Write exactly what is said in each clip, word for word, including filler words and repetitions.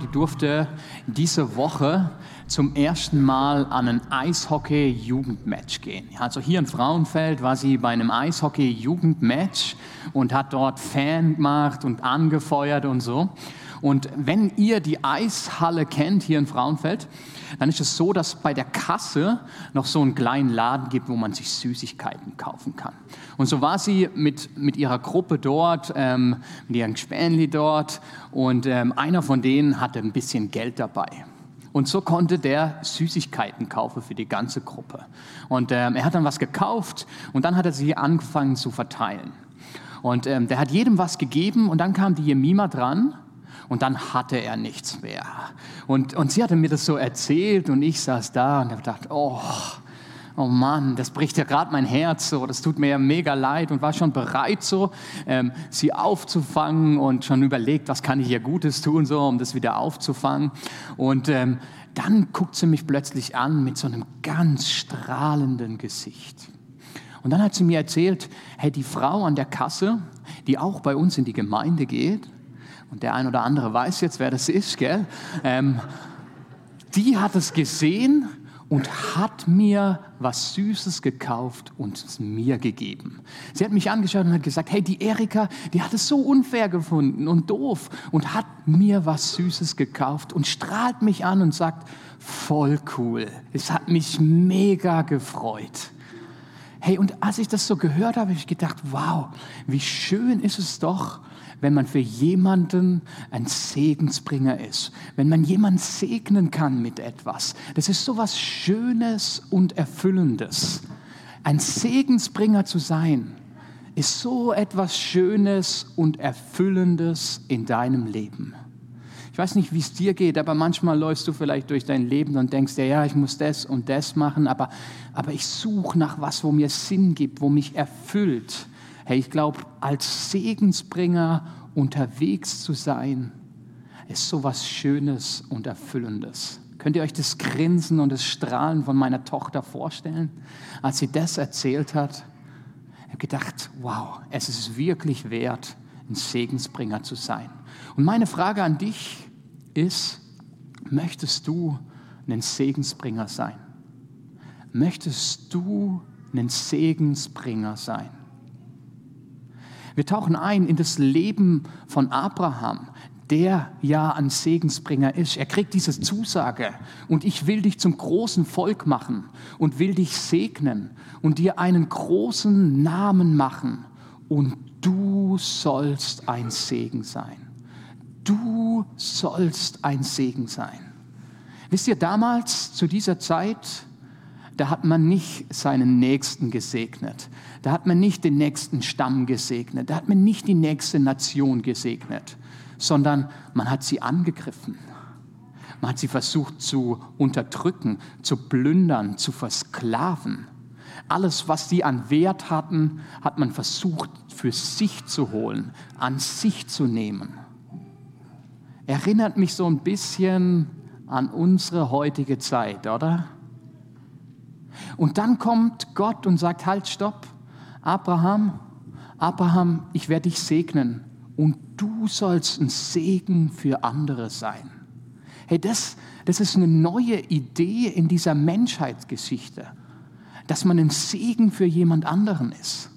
die durfte diese Woche zum ersten Mal an ein Eishockey-Jugendmatch gehen. Also hier in Frauenfeld war sie bei einem Eishockey-Jugendmatch und hat dort Fan gemacht und angefeuert und so. Und wenn ihr die Eishalle kennt hier in Frauenfeld, dann ist es so, dass bei der Kasse noch so einen kleinen Laden gibt, wo man sich Süßigkeiten kaufen kann. Und so war sie mit, mit ihrer Gruppe dort, ähm, mit ihren Gespänli dort und ähm, einer von denen hatte ein bisschen Geld dabei. Und so konnte der Süßigkeiten kaufen für die ganze Gruppe. Und ähm, er hat dann was gekauft und dann hat er sie angefangen zu verteilen. Und ähm, der hat jedem was gegeben und dann kam die Jemima dran. Und dann hatte er nichts mehr. Und, und sie hatte mir das so erzählt und ich saß da und habe gedacht, oh, oh Mann, das bricht ja gerade mein Herz so, das tut mir ja mega leid und war schon bereit so, ähm, sie aufzufangen und schon überlegt, was kann ich ihr Gutes tun, so, um das wieder aufzufangen. Und ähm, dann guckt sie mich plötzlich an mit so einem ganz strahlenden Gesicht. Und dann hat sie mir erzählt, hey, die Frau an der Kasse, die auch bei uns in die Gemeinde geht, und der ein oder andere weiß jetzt, wer das ist, gell? Ähm, die hat es gesehen und hat mir was Süßes gekauft und es mir gegeben. Sie hat mich angeschaut und hat gesagt, hey, die Erika, die hat es so unfair gefunden und doof und hat mir was Süßes gekauft und strahlt mich an und sagt, voll cool, es hat mich mega gefreut. Hey, und als ich das so gehört habe, habe ich gedacht, wow, wie schön ist es doch, wenn man für jemanden ein Segensbringer ist, wenn man jemanden segnen kann mit etwas. Das ist so was Schönes und Erfüllendes. Ein Segensbringer zu sein, ist so etwas Schönes und Erfüllendes in deinem Leben. Ich weiß nicht, wie es dir geht, aber manchmal läufst du vielleicht durch dein Leben und denkst dir, ja, ich muss das und das machen, aber, aber ich suche nach was, wo mir Sinn gibt, wo mich erfüllt. Hey, ich glaube, als Segensbringer unterwegs zu sein, ist so was Schönes und Erfüllendes. Könnt ihr euch das Grinsen und das Strahlen von meiner Tochter vorstellen? Als sie das erzählt hat, ich habe gedacht, wow, es ist wirklich wert, ein Segensbringer zu sein. Und meine Frage an dich ist, möchtest du ein Segensbringer sein? Möchtest du ein Segensbringer sein? Wir tauchen ein in das Leben von Abraham, der ja ein Segensbringer ist. Er kriegt diese Zusage und ich will dich zum großen Volk machen und will dich segnen und dir einen großen Namen machen und du sollst ein Segen sein. Du sollst ein Segen sein. Wisst ihr, damals zu dieser Zeit, da hat man nicht seinen Nächsten gesegnet. Da hat man nicht den nächsten Stamm gesegnet. Da hat man nicht die nächste Nation gesegnet, sondern man hat sie angegriffen. Man hat sie versucht zu unterdrücken, zu plündern, zu versklaven. Alles, was sie an Wert hatten, hat man versucht für sich zu holen, an sich zu nehmen. Erinnert mich so ein bisschen an unsere heutige Zeit, oder? Und dann kommt Gott und sagt, halt, stopp, Abraham, Abraham, ich werde dich segnen und du sollst ein Segen für andere sein. Hey, das, das ist eine neue Idee in dieser Menschheitsgeschichte, dass man ein Segen für jemand anderen ist.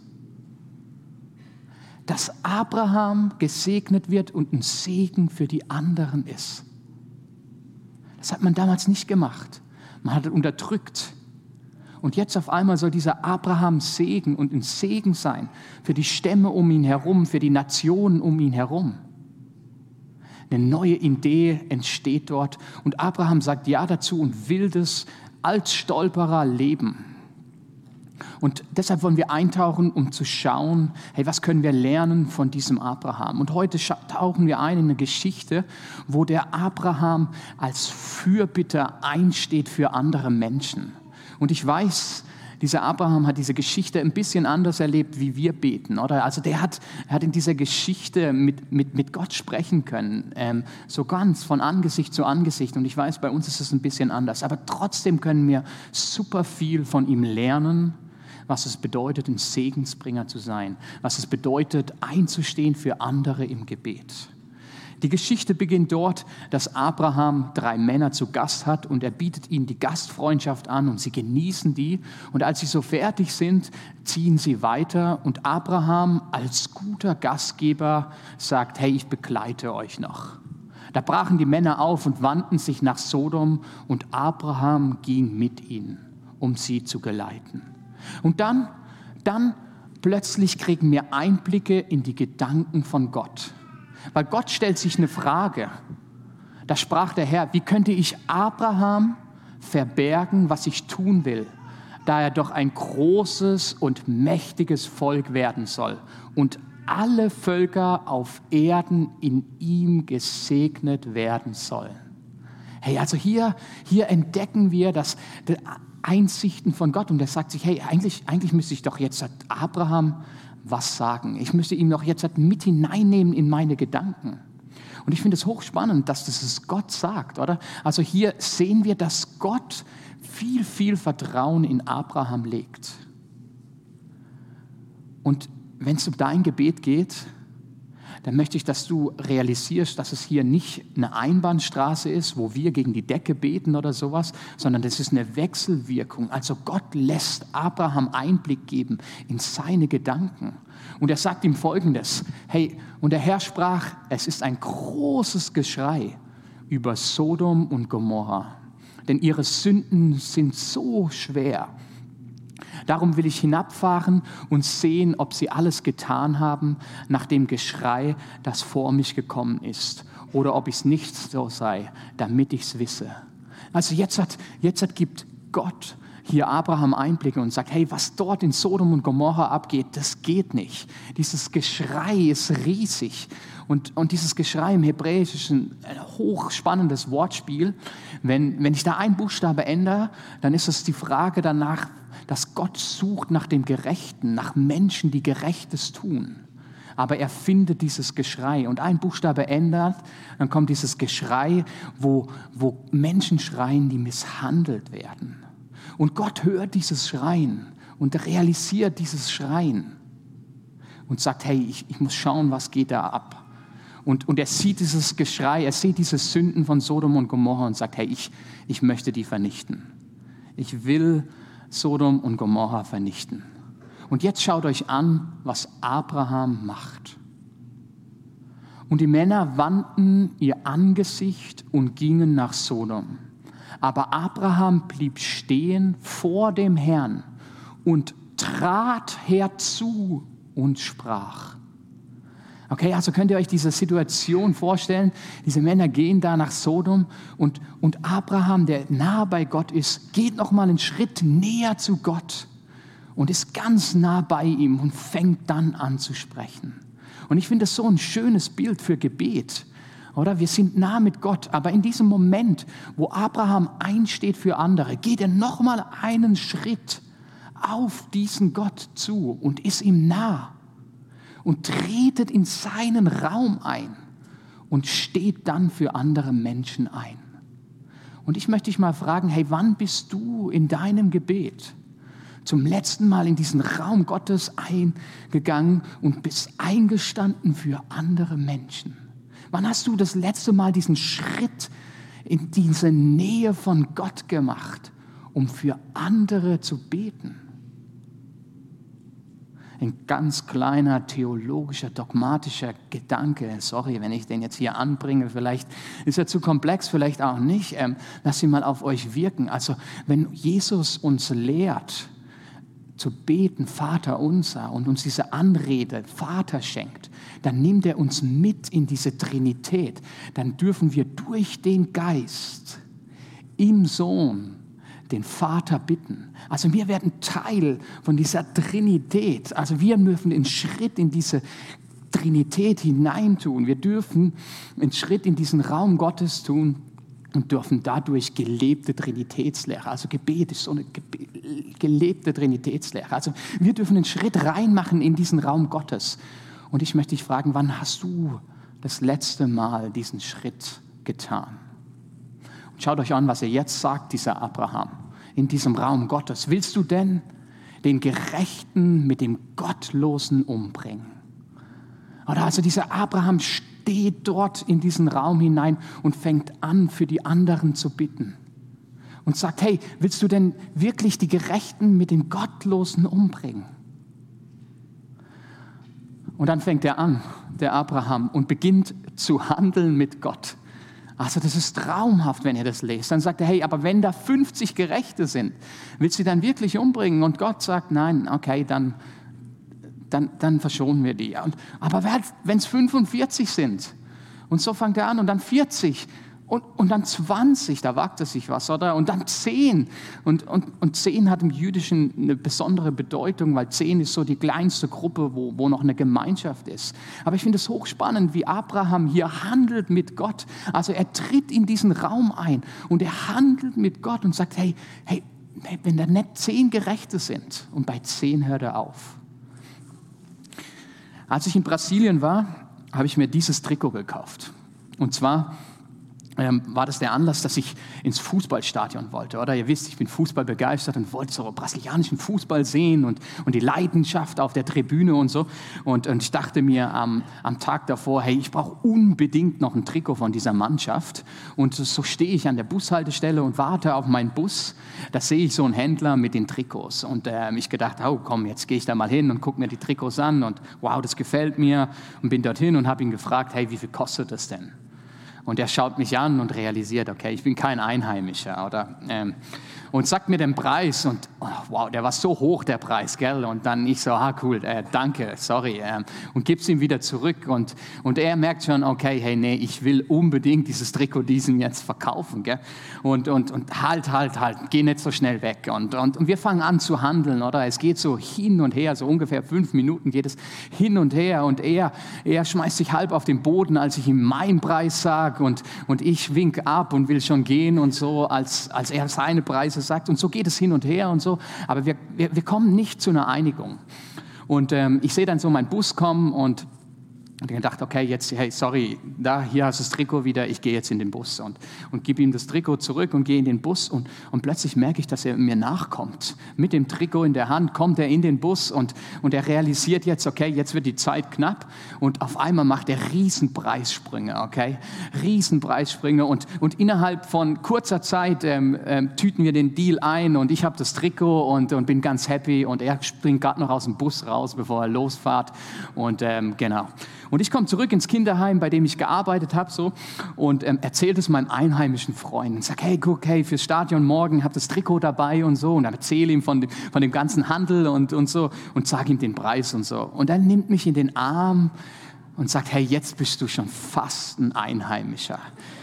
Dass Abraham gesegnet wird und ein Segen für die anderen ist. Das hat man damals nicht gemacht. Man hat es unterdrückt. Und jetzt auf einmal soll dieser Abraham Segen und ein Segen sein für die Stämme um ihn herum, für die Nationen um ihn herum. Eine neue Idee entsteht dort und Abraham sagt Ja dazu und will das als Stolperer leben. Und deshalb wollen wir eintauchen, um zu schauen, hey, was können wir lernen von diesem Abraham? Und heute tauchen wir ein in eine Geschichte, wo der Abraham als Fürbitter einsteht für andere Menschen. Und ich weiß, dieser Abraham hat diese Geschichte ein bisschen anders erlebt, wie wir beten, oder? Also der hat, er hat in dieser Geschichte mit, mit, mit Gott sprechen können, ähm, so ganz von Angesicht zu Angesicht. Und ich weiß, bei uns ist es ein bisschen anders. Aber trotzdem können wir super viel von ihm lernen, was es bedeutet, ein Segensbringer zu sein, was es bedeutet, einzustehen für andere im Gebet. Die Geschichte beginnt dort, dass Abraham drei Männer zu Gast hat und er bietet ihnen die Gastfreundschaft an und sie genießen die. Und als sie so fertig sind, ziehen sie weiter und Abraham als guter Gastgeber sagt, hey, ich begleite euch noch. Da brachen die Männer auf und wandten sich nach Sodom und Abraham ging mit ihnen, um sie zu geleiten. Und dann, dann plötzlich kriegen wir Einblicke in die Gedanken von Gott. Weil Gott stellt sich eine Frage. Da sprach der Herr, wie könnte ich Abraham verbergen, was ich tun will, da er doch ein großes und mächtiges Volk werden soll und alle Völker auf Erden in ihm gesegnet werden sollen. Hey, also hier, hier entdecken wir das, die Einsichten von Gott und er sagt sich, hey, eigentlich, eigentlich müsste ich doch jetzt Abraham was sagen. Ich müsste ihn doch jetzt mit hineinnehmen in meine Gedanken. Und ich finde es hochspannend, dass das es Gott sagt, oder? Also hier sehen wir, dass Gott viel, viel Vertrauen in Abraham legt. Und wenn es um dein Gebet geht, dann möchte ich, dass du realisierst, dass es hier nicht eine Einbahnstraße ist, wo wir gegen die Decke beten oder sowas, sondern das ist eine Wechselwirkung. Also Gott lässt Abraham Einblick geben in seine Gedanken. Und er sagt ihm Folgendes, hey, und der Herr sprach, es ist ein großes Geschrei über Sodom und Gomorra, denn ihre Sünden sind so schwer. Darum will ich hinabfahren und sehen, ob sie alles getan haben nach dem Geschrei, das vor mich gekommen ist, oder ob es nicht so sei, damit ich es wisse. Also jetzt hat, jetzt hat gibt Gott hier Abraham Einblicke und sagt, hey, was dort in Sodom und Gomorra abgeht, das geht nicht. Dieses Geschrei ist riesig. Und, und dieses Geschrei im Hebräischen ist ein hochspannendes Wortspiel. Wenn, wenn ich da einen Buchstabe ändere, dann ist es die Frage danach, dass Gott sucht nach dem Gerechten, nach Menschen, die Gerechtes tun. Aber er findet dieses Geschrei und ein Buchstabe ändert, dann kommt dieses Geschrei, wo, wo Menschen schreien, die misshandelt werden. Und Gott hört dieses Schreien und realisiert dieses Schreien und sagt, hey, ich, ich muss schauen, was geht da ab. Und, und er sieht dieses Geschrei, er sieht diese Sünden von Sodom und Gomorra und sagt, hey, ich, ich möchte die vernichten. Ich will Sodom und Gomorra vernichten. Und jetzt schaut euch an, was Abraham macht. Und die Männer wandten ihr Angesicht und gingen nach Sodom. Aber Abraham blieb stehen vor dem Herrn und trat herzu und sprach. Okay, also könnt ihr euch diese Situation vorstellen, diese Männer gehen da nach Sodom und, und Abraham, der nah bei Gott ist, geht nochmal einen Schritt näher zu Gott und ist ganz nah bei ihm und fängt dann an zu sprechen. Und ich finde das so ein schönes Bild für Gebet, oder? Wir sind nah mit Gott, aber in diesem Moment, wo Abraham einsteht für andere, geht er nochmal einen Schritt auf diesen Gott zu und ist ihm nah. Und tretet in seinen Raum ein und steht dann für andere Menschen ein. Und ich möchte dich mal fragen, hey, wann bist du in deinem Gebet zum letzten Mal in diesen Raum Gottes eingegangen und bist eingestanden für andere Menschen? Wann hast du das letzte Mal diesen Schritt in diese Nähe von Gott gemacht, um für andere zu beten? Ein ganz kleiner theologischer, dogmatischer Gedanke. Sorry, wenn ich den jetzt hier anbringe. Vielleicht ist er zu komplex, vielleicht auch nicht. Ähm, lass ihn mal auf euch wirken. Also, wenn Jesus uns lehrt, zu beten, Vater unser, und uns diese Anrede, Vater schenkt, dann nimmt er uns mit in diese Trinität. Dann dürfen wir durch den Geist im Sohn den Vater bitten. Also wir werden Teil von dieser Trinität. Also wir dürfen einen Schritt in diese Trinität hineintun. Wir dürfen einen Schritt in diesen Raum Gottes tun und dürfen dadurch gelebte Trinitätslehre, also Gebet ist so eine gelebte Trinitätslehre. Also wir dürfen einen Schritt reinmachen in diesen Raum Gottes. Und ich möchte dich fragen, wann hast du das letzte Mal diesen Schritt getan? Schaut euch an, was er jetzt sagt, dieser Abraham, in diesem Raum Gottes. Willst du denn den Gerechten mit dem Gottlosen umbringen? Oder also dieser Abraham steht steht dort in diesen Raum hinein und fängt an, für die anderen zu bitten. Und sagt, hey, willst du denn wirklich die Gerechten mit den Gottlosen umbringen? Und dann fängt er an, der Abraham, und beginnt zu handeln mit Gott. Also das ist traumhaft, wenn ihr das lest. Dann sagt er, hey, aber wenn da fünfzig Gerechte sind, willst du die dann wirklich umbringen? Und Gott sagt, nein, okay, dann, dann, dann verschonen wir die. Und, aber wenn es fünfundvierzig sind, und so fängt er an, und dann vierzig, und, und dann zwanzig, da wagt er sich was, oder? Und dann zehn. Und, und, und zehn hat im Jüdischen eine besondere Bedeutung, weil zehn ist so die kleinste Gruppe, wo, wo noch eine Gemeinschaft ist. Aber ich finde es hochspannend, wie Abraham hier handelt mit Gott. Also er tritt in diesen Raum ein und er handelt mit Gott und sagt, hey, hey, wenn da nicht zehn Gerechte sind, und bei zehn hört er auf. Als ich in Brasilien war, habe ich mir dieses Trikot gekauft. Und zwar Ähm, war das der Anlass, dass ich ins Fußballstadion wollte, oder? Ihr wisst, ich bin Fußball begeistert und wollte so brasilianischen Fußball sehen und, und die Leidenschaft auf der Tribüne und so. Und, und ich dachte mir am, am Tag davor, hey, ich brauche unbedingt noch ein Trikot von dieser Mannschaft. Und so stehe ich an der Bushaltestelle und warte auf meinen Bus. Da sehe ich so einen Händler mit den Trikots. Und äh, ich gedacht, oh komm, jetzt gehe ich da mal hin und gucke mir die Trikots an. Und wow, das gefällt mir. Und bin dorthin und habe ihn gefragt, hey, wie viel kostet das denn? Und er schaut mich an und realisiert, okay, ich bin kein Einheimischer, oder? Ähm, und sagt mir den Preis und oh, wow, der war so hoch, der Preis, gell? Und dann ich so, ah cool, äh, danke, sorry. Ähm, und gib's ihm wieder zurück und, und er merkt schon, okay, hey, nee, ich will unbedingt dieses Trikot diesem jetzt verkaufen, gell? Und, und, und halt, halt, halt, geh nicht so schnell weg. Und, und, und wir fangen an zu handeln, oder? Es geht so hin und her, so ungefähr fünf Minuten geht es hin und her und er, er schmeißt sich halb auf den Boden, als ich ihm meinen Preis sage und, und ich wink ab und will schon gehen und so, als, als er seine Preise sagt. Und so geht es hin und her und so. Aber wir, wir, wir kommen nicht zu einer Einigung. Und ähm, ich sehe dann so meinen Bus kommen und Und ich gedacht, okay, jetzt, hey, sorry, da, hier hast du das Trikot wieder, ich gehe jetzt in den Bus und, und gebe ihm das Trikot zurück und gehe in den Bus und, und plötzlich merke ich, dass er mir nachkommt. Mit dem Trikot in der Hand kommt er in den Bus und, und er realisiert jetzt, okay, jetzt wird die Zeit knapp und auf einmal macht er Riesenpreissprünge, okay, Riesenpreissprünge und, und innerhalb von kurzer Zeit ähm, ähm, tüten wir den Deal ein und ich habe das Trikot und, und bin ganz happy und er springt gerade noch aus dem Bus raus, bevor er losfährt und ähm, genau. Und ich komme zurück ins Kinderheim, bei dem ich gearbeitet habe, so, und ähm, erzähle es meinem einheimischen Freund und sage, hey, guck, hey, fürs Stadion morgen, habe das Trikot dabei und so. Und dann erzähle ihm von dem, von dem ganzen Handel und, und so und sage ihm den Preis und so. Und er nimmt mich in den Arm und sagt, hey, jetzt bist du schon fast ein Einheimischer.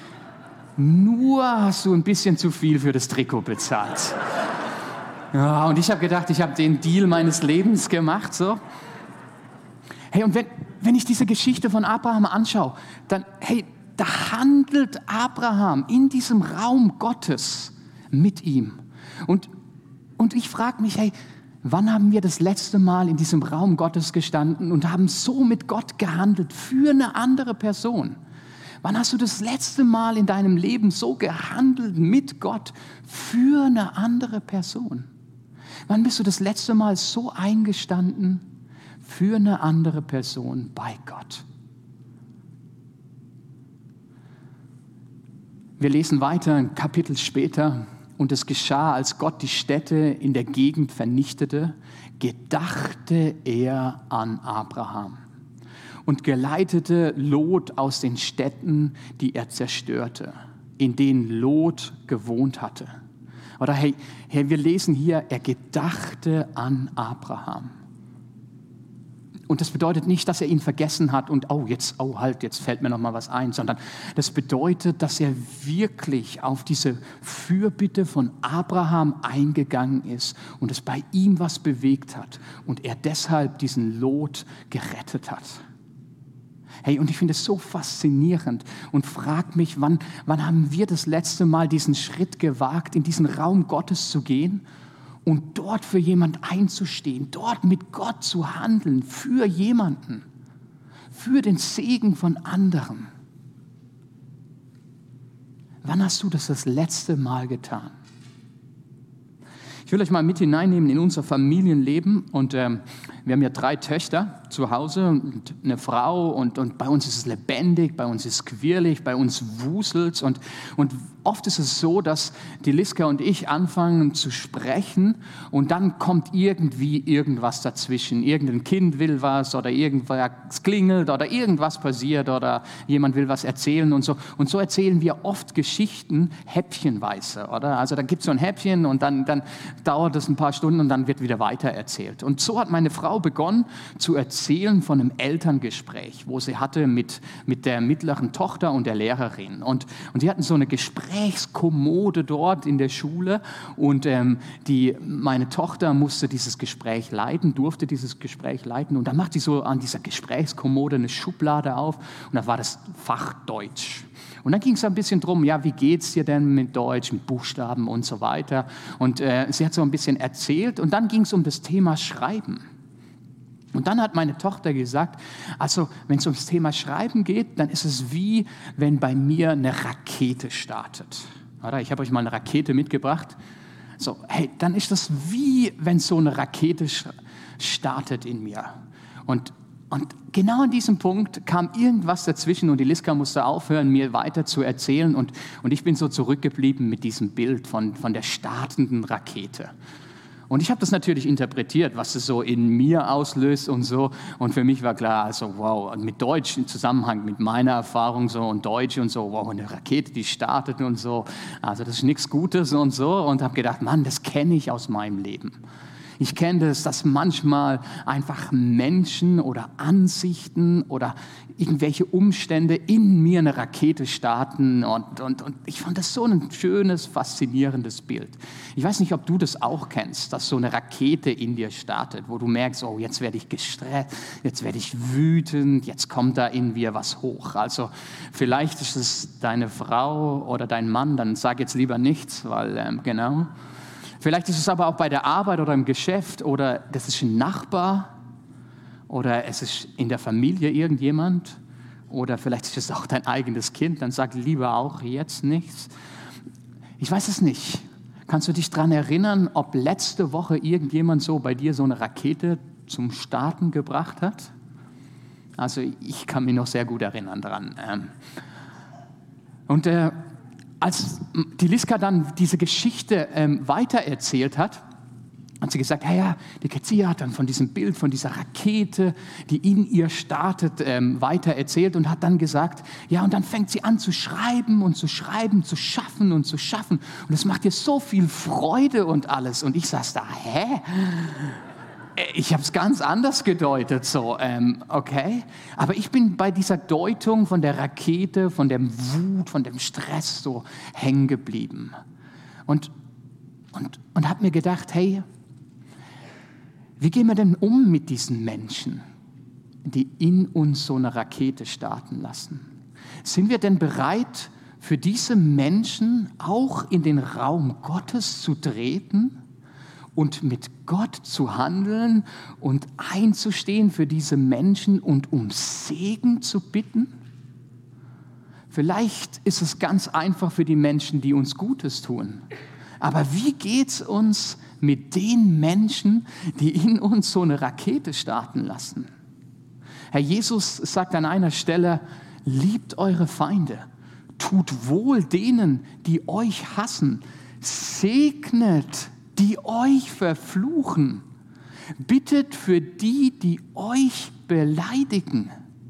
Nur hast du ein bisschen zu viel für das Trikot bezahlt. Ja, und ich habe gedacht, ich habe den Deal meines Lebens gemacht, so. Hey, und wenn, wenn ich diese Geschichte von Abraham anschaue, dann, hey, da handelt Abraham in diesem Raum Gottes mit ihm. Und, und ich frage mich, hey, wann haben wir das letzte Mal in diesem Raum Gottes gestanden und haben so mit Gott gehandelt für eine andere Person? Wann hast du das letzte Mal in deinem Leben so gehandelt mit Gott für eine andere Person? Wann bist du das letzte Mal so eingestanden für eine andere Person bei Gott? Wir lesen weiter ein Kapitel später. Und es geschah, als Gott die Städte in der Gegend vernichtete, gedachte er an Abraham und geleitete Lot aus den Städten, die er zerstörte, in denen Lot gewohnt hatte. Oder hey, hey, wir lesen hier, er gedachte an Abraham. Und das bedeutet nicht, dass er ihn vergessen hat und, oh, jetzt, oh, halt, jetzt fällt mir noch mal was ein, sondern das bedeutet, dass er wirklich auf diese Fürbitte von Abraham eingegangen ist und es bei ihm was bewegt hat und er deshalb diesen Lot gerettet hat. Hey, und ich finde es so faszinierend und frage mich, wann, wann haben wir das letzte Mal diesen Schritt gewagt, in diesen Raum Gottes zu gehen und dort für jemanden einzustehen, dort mit Gott zu handeln, für jemanden, für den Segen von anderen. Wann hast du das das letzte Mal getan? Ich will euch mal mit hineinnehmen in unser Familienleben und ähm, wir haben ja drei Töchter zu Hause und eine Frau und, und bei uns ist es lebendig, bei uns ist es quirlig, bei uns wuselt's und, und oft ist es so, dass die Liska und ich anfangen zu sprechen und dann kommt irgendwie irgendwas dazwischen. Irgendein Kind will was oder irgendwas klingelt oder irgendwas passiert oder jemand will was erzählen und so. Und so erzählen wir oft Geschichten häppchenweise, oder? Also da gibt es so ein Häppchen und dann, dann dauert es ein paar Stunden und dann wird wieder weiter erzählt. Und so hat meine Frau begonnen zu erzählen von einem Elterngespräch, wo sie hatte mit, mit der mittleren Tochter und der Lehrerin. Und, und die hatten so eine Gesprächskommode dort in der Schule und ähm, die, meine Tochter musste dieses Gespräch leiten, durfte dieses Gespräch leiten und dann macht sie so an dieser Gesprächskommode eine Schublade auf und da war das Fach Deutsch. Und dann ging es ein bisschen drum, ja, wie geht's dir denn mit Deutsch, mit Buchstaben und so weiter. Und äh, sie hat so ein bisschen erzählt und dann ging es um das Thema Schreiben. Und dann hat meine Tochter gesagt, also wenn es ums Thema Schreiben geht, dann ist es wie, wenn bei mir eine Rakete startet. Oder? Ich habe euch mal eine Rakete mitgebracht. So, hey, dann ist das wie, wenn so eine Rakete startet in mir. Und Und genau an diesem Punkt kam irgendwas dazwischen und die Liska musste aufhören, mir weiter zu erzählen. Und, und ich bin so zurückgeblieben mit diesem Bild von, von der startenden Rakete. Und ich habe das natürlich interpretiert, was es so in mir auslöst und so. Und für mich war klar, also wow, mit Deutsch im Zusammenhang mit meiner Erfahrung so und Deutsch und so, wow, eine Rakete, die startet und so. Also das ist nichts Gutes und so. Und habe gedacht, Mann, das kenne ich aus meinem Leben. Ich kenne das, dass manchmal einfach Menschen oder Ansichten oder irgendwelche Umstände in mir eine Rakete starten. Und, und, und ich fand das so ein schönes, faszinierendes Bild. Ich weiß nicht, ob du das auch kennst, dass so eine Rakete in dir startet, wo du merkst, oh, jetzt werde ich gestresst, jetzt werde ich wütend, jetzt kommt da in mir was hoch. Also vielleicht ist es deine Frau oder dein Mann, dann sag jetzt lieber nichts, weil ähm, genau... Vielleicht ist es aber auch bei der Arbeit oder im Geschäft oder das ist ein Nachbar oder es ist in der Familie irgendjemand oder vielleicht ist es auch dein eigenes Kind, dann sag lieber auch jetzt nichts. Ich weiß es nicht. Kannst du dich daran erinnern, ob letzte Woche irgendjemand so bei dir so eine Rakete zum Starten gebracht hat? Also ich kann mich noch sehr gut erinnern daran. Und äh, als die Liska dann diese Geschichte ähm, weitererzählt hat, hat sie gesagt, ja, ja, die Kezia hat dann von diesem Bild, von dieser Rakete, die in ihr startet, ähm, weitererzählt und hat dann gesagt, ja, und dann fängt sie an zu schreiben und zu schreiben, zu schaffen und zu schaffen. Und es macht ihr so viel Freude und alles. Und ich saß da, hä? Ich habe es ganz anders gedeutet, so, ähm, okay. Aber ich bin bei dieser Deutung von der Rakete, von dem Wut, von dem Stress so hängen geblieben. Und, und, und habe mir gedacht, hey, wie gehen wir denn um mit diesen Menschen, die in uns so eine Rakete starten lassen? Sind wir denn bereit, für diese Menschen auch in den Raum Gottes zu treten? Und mit Gott zu handeln und einzustehen für diese Menschen und um Segen zu bitten? Vielleicht ist es ganz einfach für die Menschen, die uns Gutes tun. Aber wie geht's uns mit den Menschen, die in uns so eine Rakete starten lassen? Herr Jesus sagt an einer Stelle, liebt eure Feinde, tut wohl denen, die euch hassen, segnet die euch verfluchen. Bittet für die, die euch beleidigen.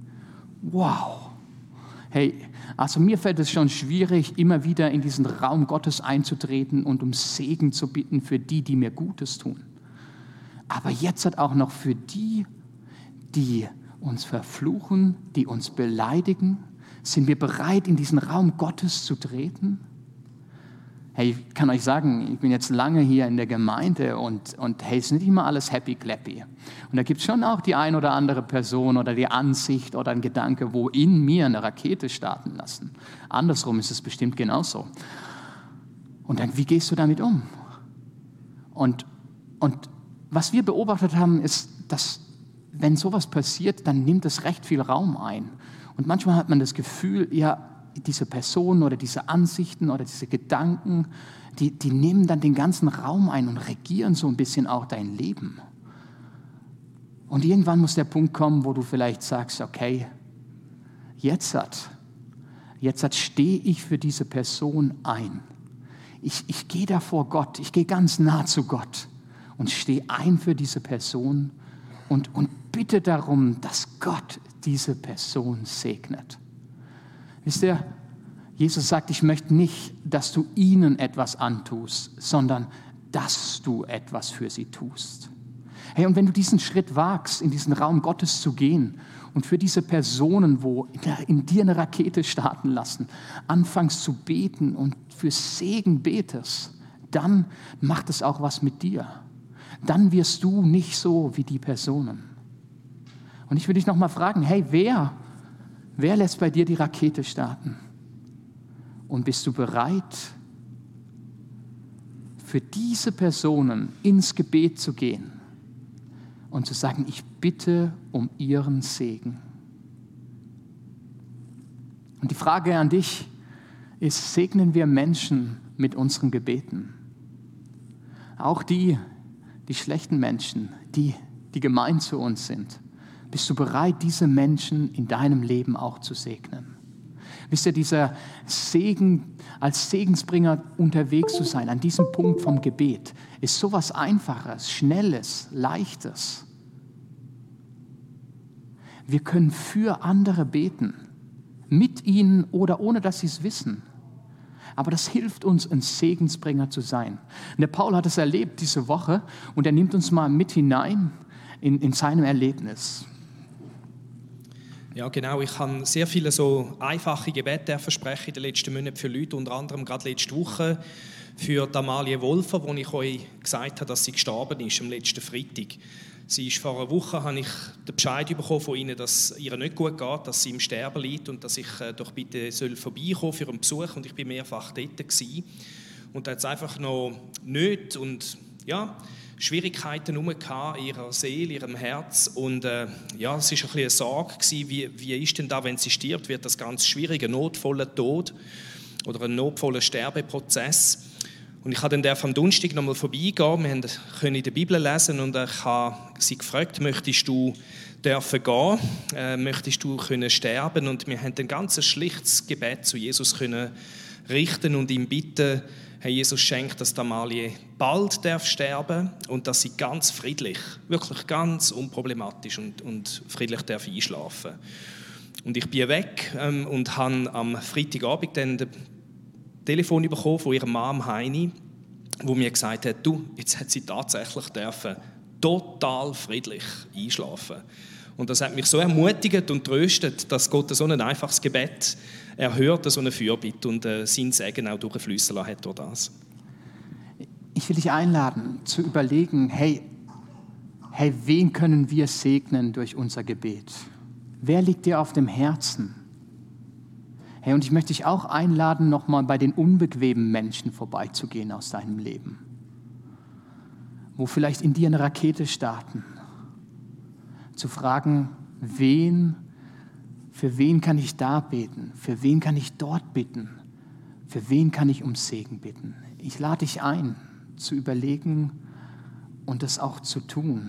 Wow. Hey, also mir fällt es schon schwierig, immer wieder in diesen Raum Gottes einzutreten und um Segen zu bitten für die, die mir Gutes tun. Aber jetzt hat auch noch für die, die uns verfluchen, die uns beleidigen, sind wir bereit, in diesen Raum Gottes zu treten? Hey, ich kann euch sagen, ich bin jetzt lange hier in der Gemeinde und, und hey, es ist nicht immer alles happy clappy. Und da gibt es schon auch die ein oder andere Person oder die Ansicht oder ein Gedanke, wo in mir eine Rakete starten lassen. Andersrum ist es bestimmt genauso. Und dann, wie gehst du damit um? Und, und was wir beobachtet haben, ist, dass wenn sowas passiert, dann nimmt es recht viel Raum ein. Und manchmal hat man das Gefühl, ja, diese Personen oder diese Ansichten oder diese Gedanken, die, die nehmen dann den ganzen Raum ein und regieren so ein bisschen auch dein Leben. Und irgendwann muss der Punkt kommen, wo du vielleicht sagst, okay, jetzt hat, jetzt hat, stehe ich für diese Person ein. Ich, ich gehe da vor Gott, ich gehe ganz nah zu Gott und stehe ein für diese Person und, und bitte darum, dass Gott diese Person segnet. Wisst ihr, Jesus sagt, ich möchte nicht, dass du ihnen etwas antust, sondern dass du etwas für sie tust. Hey, und wenn du diesen Schritt wagst, in diesen Raum Gottes zu gehen und für diese Personen, wo in dir eine Rakete starten lassen, anfängst zu beten und für Segen betest, dann macht es auch was mit dir. Dann wirst du nicht so wie die Personen. Und ich will dich nochmal fragen, hey, wer, wer lässt bei dir die Rakete starten? Und bist du bereit, für diese Personen ins Gebet zu gehen und zu sagen, ich bitte um ihren Segen? Und die Frage an dich ist, segnen wir Menschen mit unseren Gebeten? Auch die, die schlechten Menschen, die, die gemein zu uns sind. Bist du bereit, diese Menschen in deinem Leben auch zu segnen? Wisst ihr, dieser Segen, als Segensbringer unterwegs zu sein, an diesem Punkt vom Gebet, ist sowas Einfaches, Schnelles, Leichtes. Wir können für andere beten, mit ihnen oder ohne, dass sie es wissen. Aber das hilft uns, ein Segensbringer zu sein. Und der Paul hat es erlebt diese Woche und er nimmt uns mal mit hinein in, in seinem Erlebnis. Ja, genau. Ich habe sehr viele so einfache Gebete versprechen in den letzten Monaten für Leute, unter anderem gerade letzte Woche für Amalie Wolfer, wo ich euch gesagt habe, dass sie gestorben ist am letzten Freitag. Sie ist vor einer Woche, habe ich den Bescheid bekommen von ihnen, dass es ihr nicht gut geht, dass sie im Sterben liegt und dass ich äh, doch bitte soll vorbeikommen für einen Besuch. Und ich bin mehrfach dort gewesen. Und da hat es einfach noch nicht und ja, Schwierigkeiten in ihrer Seele, ihrem Herz. Und äh, ja, es war ein bisschen eine Sorge gewesen, wie, wie ist denn da, wenn sie stirbt, wird das ganz schwierig, ein notvoller Tod oder ein notvoller Sterbeprozess. Und ich habe dann am Donnerstag nochmal vorbeigehen, wir können in der Bibel lesen und ich habe sie gefragt, möchtest du dürfen gehen, äh, möchtest du können sterben? Und wir haben ein ganz schlichtes Gebet zu Jesus können richten und ihm bitten, Herr Jesus, schenkt, dass Amalie bald darf sterben und dass sie ganz friedlich, wirklich ganz unproblematisch und, und friedlich darf einschlafen. Und ich bin weg ähm, und habe am Freitagabend dann das Telefon bekommen von ihrem Mann Heini, wo mir gesagt hat, du, jetzt hat sie tatsächlich dürfen total friedlich einschlafen. Und das hat mich so ermutigt und tröstet, dass Gott so ein einfaches Gebet erhört, so eine Fürbitte und äh, seinen Segen auch durchfließen lassen hat durch das. Ich will dich einladen, zu überlegen, hey, hey, wen können wir segnen durch unser Gebet? Wer liegt dir auf dem Herzen? Hey, und ich möchte dich auch einladen, nochmal bei den unbequemen Menschen vorbeizugehen aus deinem Leben, wo vielleicht in dir eine Rakete starten, zu fragen, wen, für wen kann ich da beten, für wen kann ich dort bitten, für wen kann ich um Segen bitten. Ich lade dich ein, zu überlegen und das auch zu tun.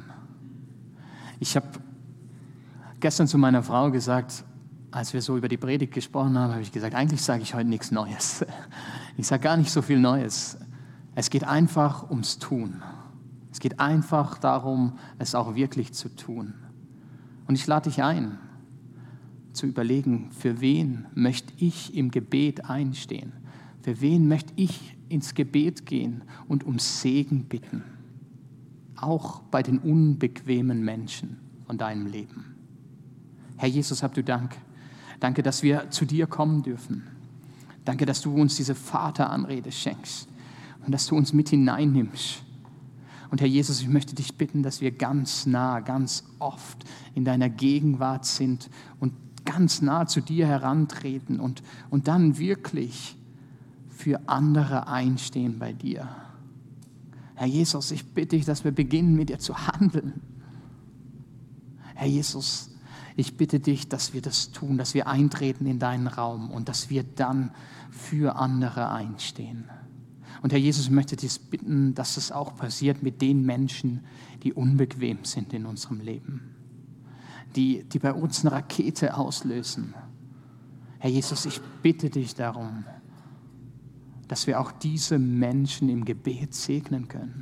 Ich habe gestern zu meiner Frau gesagt, als wir so über die Predigt gesprochen haben, habe ich gesagt, eigentlich sage ich heute nichts Neues. Ich sage gar nicht so viel Neues. Es geht einfach ums Tun. Es geht einfach darum, es auch wirklich zu tun. Und ich lade dich ein, zu überlegen, für wen möchte ich im Gebet einstehen? Für wen möchte ich ins Gebet gehen und um Segen bitten? Auch bei den unbequemen Menschen von deinem Leben. Herr Jesus, hab du Dank. Danke, dass wir zu dir kommen dürfen. Danke, dass du uns diese Vateranrede schenkst und dass du uns mit hineinnimmst. Und Herr Jesus, ich möchte dich bitten, dass wir ganz nah, ganz oft in deiner Gegenwart sind und ganz nah zu dir herantreten und, und dann wirklich für andere einstehen bei dir. Herr Jesus, ich bitte dich, dass wir beginnen, mit dir zu handeln. Herr Jesus, ich bitte dich, dass wir das tun, dass wir eintreten in deinen Raum und dass wir dann für andere einstehen. Und Herr Jesus, ich möchte dich bitten, dass es auch passiert mit den Menschen, die unbequem sind in unserem Leben, die, die bei uns eine Rakete auslösen. Herr Jesus, ich bitte dich darum, dass wir auch diese Menschen im Gebet segnen können.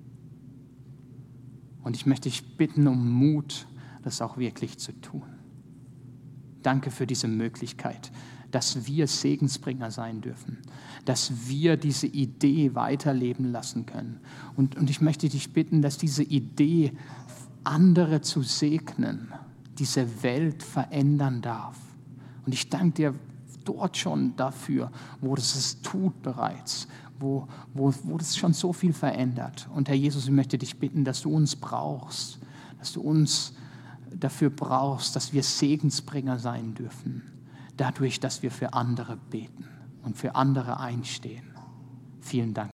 Und ich möchte dich bitten um Mut, das auch wirklich zu tun. Danke für diese Möglichkeit, dass wir Segensbringer sein dürfen, dass wir diese Idee weiterleben lassen können. Und, und ich möchte dich bitten, dass diese Idee, andere zu segnen, diese Welt verändern darf. Und ich danke dir dort schon dafür, wo das es tut bereits, wo, wo, wo das schon so viel verändert. Und Herr Jesus, ich möchte dich bitten, dass du uns brauchst, dass du uns dafür brauchst, dass wir Segensbringer sein dürfen, dadurch, dass wir für andere beten und für andere einstehen. Vielen Dank.